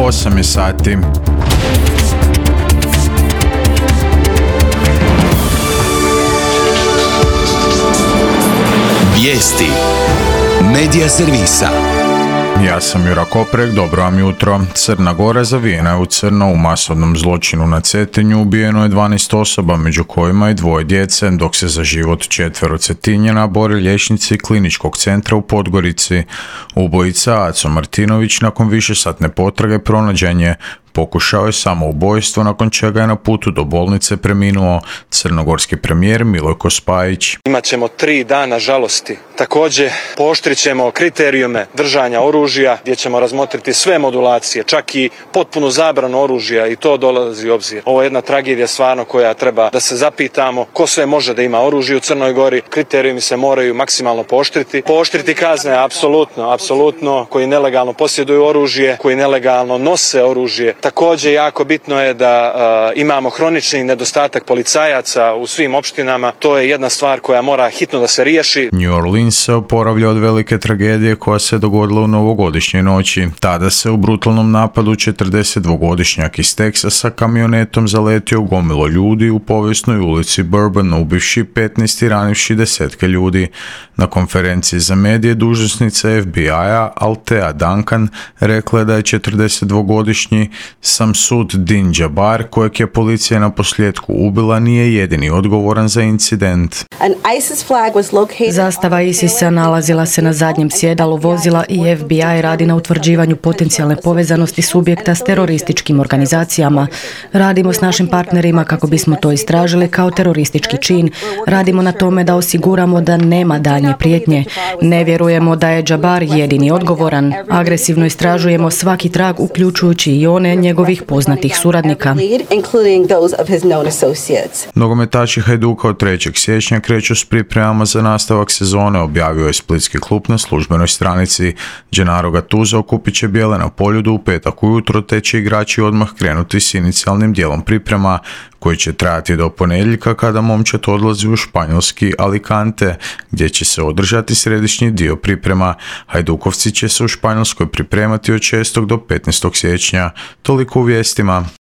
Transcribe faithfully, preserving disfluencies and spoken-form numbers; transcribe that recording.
osam je sati. Vijesti Medija servisa. Ja sam Jura Koprek, dobro vam jutro. Crna Gora zavijena je u crno. U masovnom zločinu na Cetinju ubijeno je dvanaest osoba, među kojima i dvoje djece, dok se za život četvero Cetinjana bore liječnici kliničkog centra u Podgorici. Ubojica Aco Martinović nakon višesatne potrage pronađen je. Pokušao je samoubojstvo, nakon čega je na putu do bolnice preminuo. Crnogorski premijer Milojko Spajić. Imat ćemo tri dana žalosti. Također pooštrit ćemo kriterijume držanja oružja, gdje ćemo razmotriti sve modulacije, čak i potpunu zabranu oružja, i to dolazi u obzir. Ovo je jedna tragedija stvarno koja treba da se zapitamo ko sve može da ima oružje u Crnoj Gori. Kriterijumi se moraju maksimalno pooštriti. Pooštriti kazne, apsolutno, apsolutno, koji nelegalno posjeduju oružje, koji nelegalno nose oružje. Također jako bitno je da uh, imamo hronični nedostatak policajaca u svim opštinama. To je jedna stvar koja mora hitno da se riješi. New Orleans se oporavlja od velike tragedije koja se dogodila u novogodišnjoj noći. Tada se u brutalnom napadu četrdesetdvogodišnjak iz Teksasa kamionetom zaletio u gomilu ljudi u povijesnoj ulici Bourbon, ubivši petnaest i ranivši desetke ljudi. Na konferenciji za medije dužnosnica F B I-a Althea Duncan rekla je da je četrdesetdvogodišnji Samsud Din Jabbar, kojeg je policija na posljedku ubila, nije jedini odgovoran za incident. Zastava ISIS-a nalazila se na zadnjem sjedalu vozila i F B I radi na utvrđivanju potencijalne povezanosti subjekta s terorističkim organizacijama. Radimo s našim partnerima kako bismo to istražili kao teroristički čin. Radimo na tome da osiguramo da nema daljnje prijetnje. Ne vjerujemo da je Jabbar jedini odgovoran. Agresivno istražujemo svaki trag, uključujući i one njegovih poznatih suradnika. Nogometaši Hajduka od trećeg siječnja kreću s pripremama za nastavak sezone, objavio je splitski klub na službenoj stranici. Gennaro Gattuso okupit će bijele na Poljudu u petak ujutro, te će igrači odmah krenuti s inicijalnim dijelom priprema, koji će trajati do ponedjeljka kada momčad odlazi u španjolski Alicante, gdje će se održati središnji dio priprema. Hajdukovci će se u Španjolskoj pripremati od šestog do petnaestog siječnja. Toliko u vijestima.